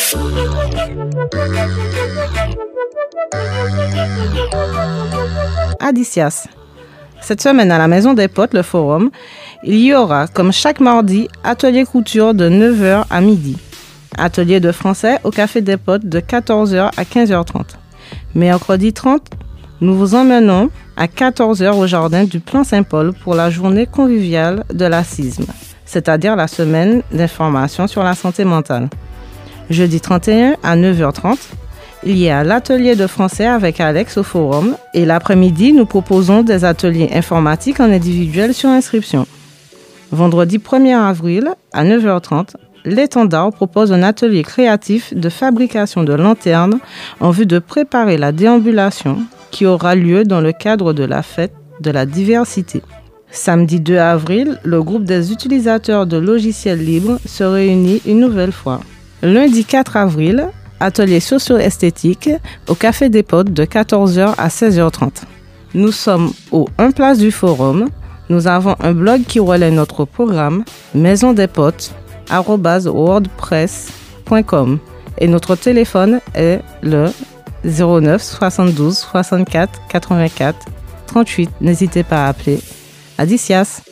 Adicias. Cette semaine à la Maison des Potes, le Forum, il y aura, comme chaque mardi, atelier couture de 9h à midi. Atelier de français au Café des Potes de 14h à 15h30. Mercredi 30, nous vous emmenons à 14h au jardin du Plan Saint-Paul pour la journée conviviale de l'ACISM, c'est-à-dire la semaine d'information sur la santé mentale. Jeudi 31 à 9h30, il y a l'atelier de français avec Alex au Forum et l'après-midi, nous proposons des ateliers informatiques en individuel sur inscription. Vendredi 1er avril à 9h30, l'Étendard propose un atelier créatif de fabrication de lanternes en vue de préparer la déambulation qui aura lieu dans le cadre de la fête de la diversité. Samedi 2 avril, le groupe des utilisateurs de logiciels libres se réunit une nouvelle fois. Lundi 4 avril, atelier socio-esthétique au Café des Potes de 14h à 16h30. Nous sommes au 1 place du Forum. Nous avons un blog qui relaie notre programme maisondespotes@wordpress.com et notre téléphone est le 09 72 64 84 38. N'hésitez pas à appeler. Adicias.